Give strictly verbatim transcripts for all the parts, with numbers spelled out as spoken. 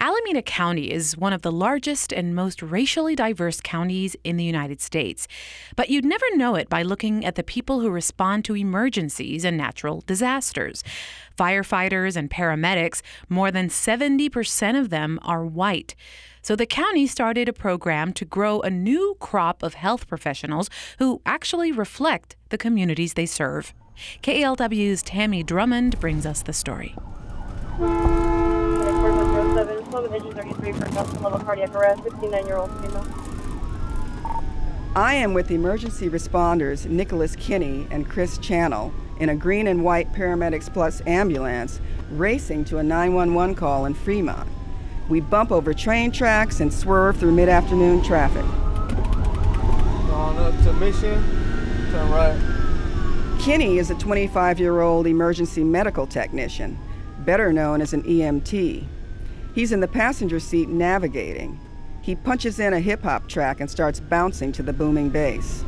Alameda County is one of the largest and most racially diverse counties in the United States. But you'd never know it by looking at the people who respond to emergencies and natural disasters. Firefighters and paramedics, more than seventy percent of them are white. So the county started a program to grow a new crop of health professionals who actually reflect the communities they serve. K A L W's Tammy Drummond brings us the story. I am with emergency responders Nicholas Kinney and Chris Channel in a green and white Paramedics Plus ambulance racing to a nine one one call in Fremont. We bump over train tracks and swerve through mid-afternoon traffic. Going up to Mission, turn right. Kinney is a twenty-five-year-old emergency medical technician, better known as an E M T. He's in the passenger seat navigating. He punches in a hip-hop track and starts bouncing to the booming bass.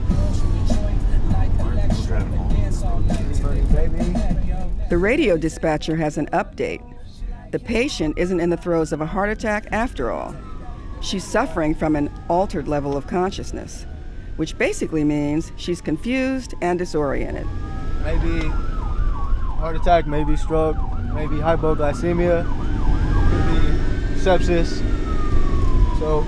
The radio dispatcher has an update. The patient isn't in the throes of a heart attack after all. She's suffering from an altered level of consciousness, which basically means she's confused and disoriented. Maybe heart attack, maybe stroke, maybe hypoglycemia, could be sepsis. So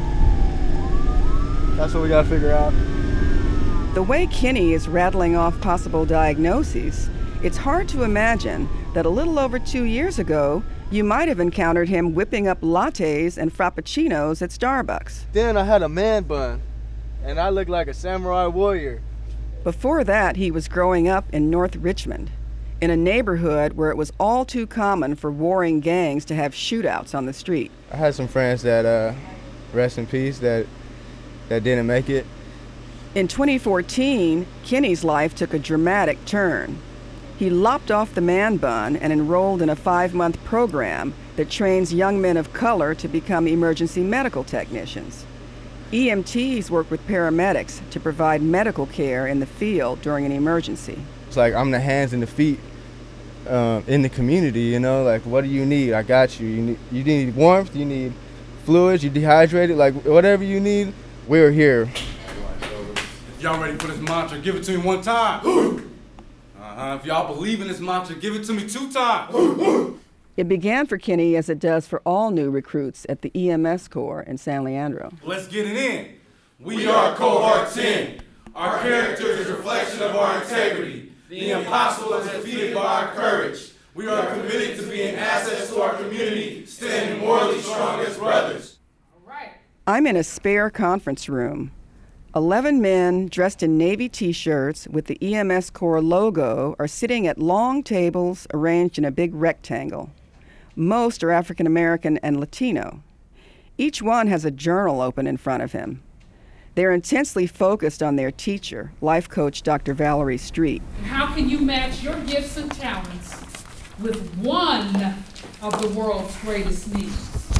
that's what we gotta figure out. The way Kinney is rattling off possible diagnoses, it's hard to imagine that a little over two years ago, you might have encountered him whipping up lattes and frappuccinos at Starbucks. Then I had a man bun, and I looked like a samurai warrior. Before that, he was growing up in North Richmond, in a neighborhood where it was all too common for warring gangs to have shootouts on the street. I had some friends that, uh, rest in peace, that, that didn't make it. In twenty fourteen, Kinney's life took a dramatic turn. He lopped off the man bun and enrolled in a five-month program that trains young men of color to become emergency medical technicians. E M Ts work with paramedics to provide medical care in the field during an emergency. It's like I'm the hands and the feet um, in the community, you know, like what do you need? I got you. You need, you need warmth, you need fluids, you dehydrated, like whatever you need, we're here. If y'all ready for this mantra, give it to me one time. Uh-huh. If y'all believe in this mantra, give it to me two times. It began for Kinney as it does for all new recruits at the E M S Corps in San Leandro. Let's get it in. We are Cohort ten. Our character is a reflection of our integrity. The impossible is defeated by our courage. We are committed to being assets to our community, standing morally strong as brothers. All right. I'm in a spare conference room. Eleven men dressed in navy T-shirts with the E M S Corps logo are sitting at long tables arranged in a big rectangle. Most are African American and Latino. Each one has a journal open in front of him. They're intensely focused on their teacher, life coach Doctor Valerie Street. How can you match your gifts and talents with one of the world's greatest needs?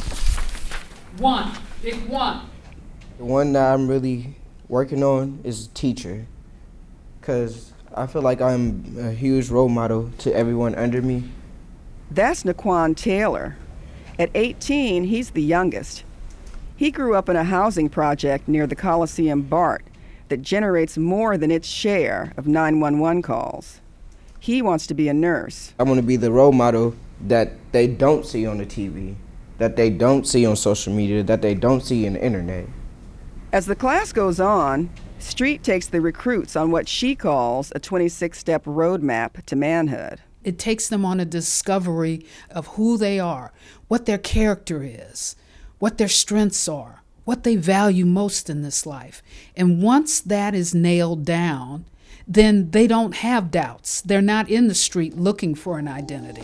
One. Pick one. The one that I'm really working on is teacher, because I feel like I'm a huge role model to everyone under me. That's Naquan Taylor. At eighteen, he's the youngest. He grew up in a housing project near the Coliseum BART that generates more than its share of nine one one calls. He wants to be a nurse. I want to be the role model that they don't see on the T V, that they don't see on social media, that they don't see in the internet. As the class goes on, Street takes the recruits on what she calls a twenty-six step roadmap to manhood. It takes them on a discovery of who they are, what their character is, what their strengths are, what they value most in this life. And once that is nailed down, then they don't have doubts. They're not in the street looking for an identity.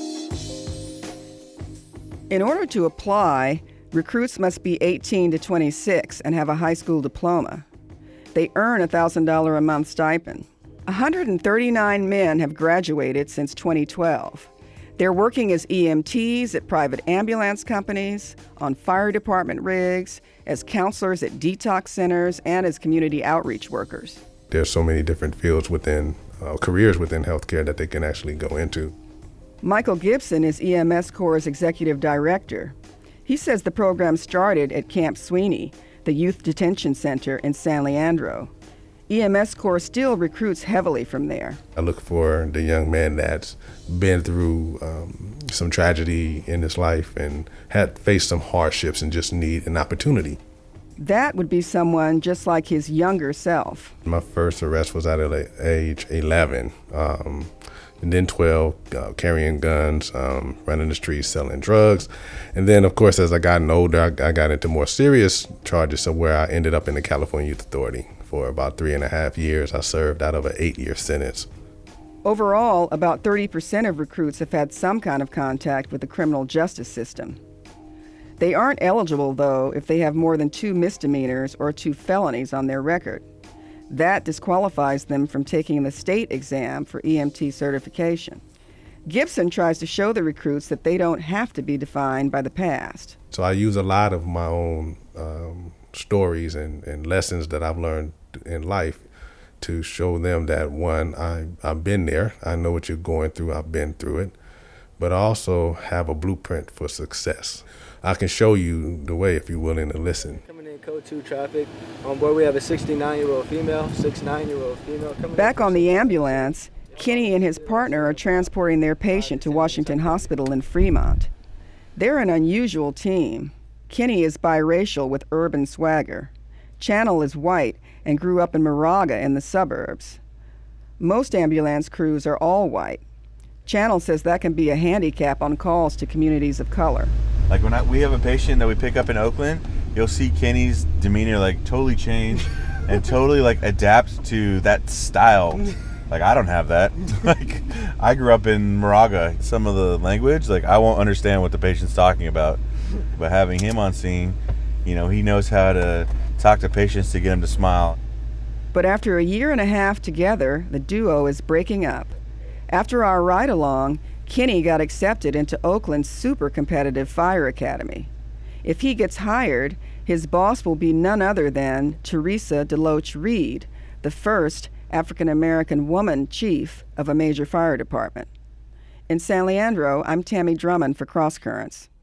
In order to apply, recruits must be eighteen to twenty-six and have a high school diploma. They earn a one thousand dollars a month stipend. one hundred thirty-nine men have graduated since twenty twelve. They're working as E M Ts at private ambulance companies, on fire department rigs, as counselors at detox centers, and as community outreach workers. There's so many different fields within, uh, careers within healthcare that they can actually go into. Michael Gibson is E M S Corps' executive director. He says the program started at Camp Sweeney, the youth detention center in San Leandro. E M S Corps still recruits heavily from there. I look for the young man that's been through um, some tragedy in his life and had faced some hardships and just need an opportunity. That would be someone just like his younger self. My first arrest was at age eleven, um, and then twelve, uh, carrying guns, um, running the streets, selling drugs. And then, of course, as I gotten older, I, I got into more serious charges, so where I ended up in the California Youth Authority. For about three and a half years, I served out of an eight-year sentence. Overall, about thirty percent of recruits have had some kind of contact with the criminal justice system. They aren't eligible, though, if they have more than two misdemeanors or two felonies on their record. That disqualifies them from taking the state exam for E M T certification. Gibson tries to show the recruits that they don't have to be defined by the past. So I use a lot of my own um, stories and, and lessons that I've learned in life to show them that, one, I, I've been there. I know what you're going through. I've been through it. But I also have a blueprint for success. I can show you the way if you're willing to listen. Coming in code two traffic. On board we have a sixty-nine-year-old female, sixty-nine-year-old female. Coming Back on the ambulance, Kenny and his partner are transporting their patient to Washington Hospital in Fremont. They're an unusual team. Kenny is biracial with urban swagger. Channel is white and grew up in Moraga in the suburbs. Most ambulance crews are all white. Channel says that can be a handicap on calls to communities of color. Like when I, we have a patient that we pick up in Oakland, you'll see Kenny's demeanor like totally change and totally like adapt to that style. Like I don't have that. Like I grew up in Moraga. Some of the language, like I won't understand what the patient's talking about. But having him on scene, you know, he knows how to talk to patients to get them to smile. But after a year and a half together, the duo is breaking up. After our ride-along, Kenny got accepted into Oakland's super competitive fire academy. If he gets hired, his boss will be none other than Teresa DeLoach Reed, the first African-American woman chief of a major fire department. In San Leandro, I'm Tammy Drummond for Cross Currents.